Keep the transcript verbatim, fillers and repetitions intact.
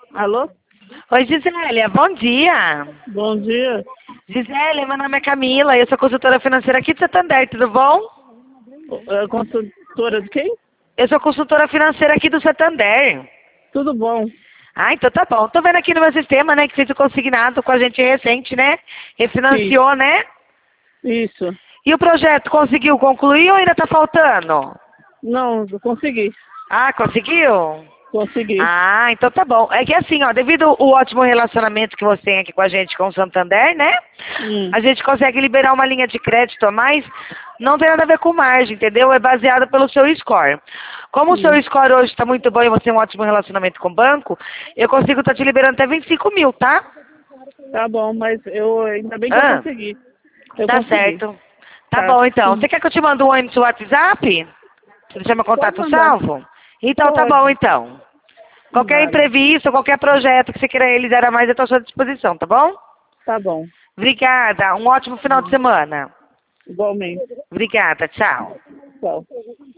Alô? Oi, Gisélia, bom dia. Bom dia. Gisélia, meu nome é Camila, eu sou consultora financeira aqui de Santander, tudo bom? É consultora de quem? Eu sou consultora financeira aqui do Santander. Tudo bom. Ah, então tá bom. Tô vendo aqui no meu sistema, né, que fez o consignado com a gente recente, né? Refinanciou, né? Isso. E o projeto conseguiu concluir ou ainda tá faltando? Não, eu consegui. Ah, conseguiu? Consegui. Ah, então tá bom. É que assim, ó, devido ao ótimo relacionamento que você tem aqui com a gente, com o Santander, né? Hum. A gente consegue liberar uma linha de crédito a mais, não tem nada a ver com margem, entendeu? É baseado pelo seu score. Como o seu Hum. score hoje está muito bom e você tem um ótimo relacionamento com o banco, eu consigo estar te liberando até vinte e cinco mil, tá? Tá bom, mas eu ainda bem que eu Ah, consegui. Eu tá consegui. certo. Tá Tá. bom, então. Hum. Você quer que eu te mande um oi no seu WhatsApp? Você deixa meu Pode contato mandar. salvo? Então tá bom, Pode. então. Qualquer Vai. imprevisto, qualquer projeto que você queira realizar a mais, eu estou à sua disposição, tá bom? Tá bom. Obrigada. Um ótimo final de Hum. semana. Igualmente. Obrigada. Tchau. Tchau.